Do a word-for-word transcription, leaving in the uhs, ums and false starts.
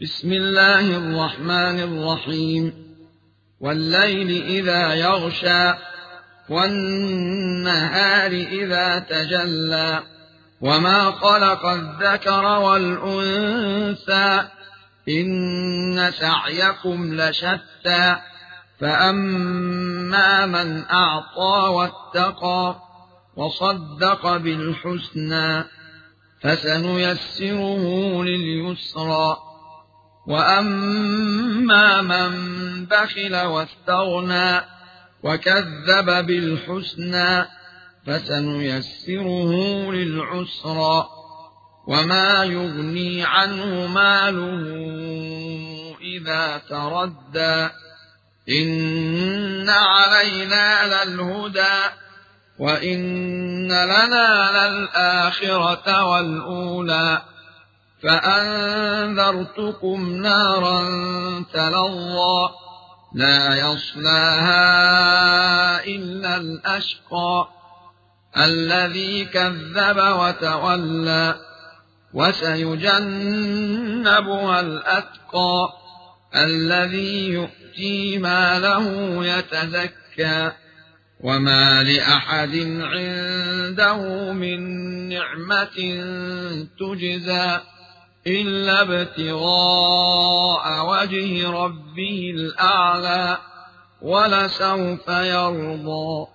بسم الله الرحمن الرحيم والليل إذا يغشى والنهار إذا تجلى وما خلق الذكر والأنثى إن سعيكم لشتى فأما من أعطى واتقى وصدق بالحسنى فسنيسره لليسرى وأما من بخل واستغنى وكذب بالحسنى فسنيسره للعسرى وما يغني عنه ماله إذا تردى إن علينا للهدى وإن لنا للآخرة والأولى فأنذرتكم نارا تلظى لا يصلاها إلا الأشقى الذي كذب وتولى وسيجنبها الأتقى الذي يؤتي ماله يتزكى وما لأحد عنده من نعمة تجزى إلا ابتغاء وجه ربه الأعلى ولسوف يرضى.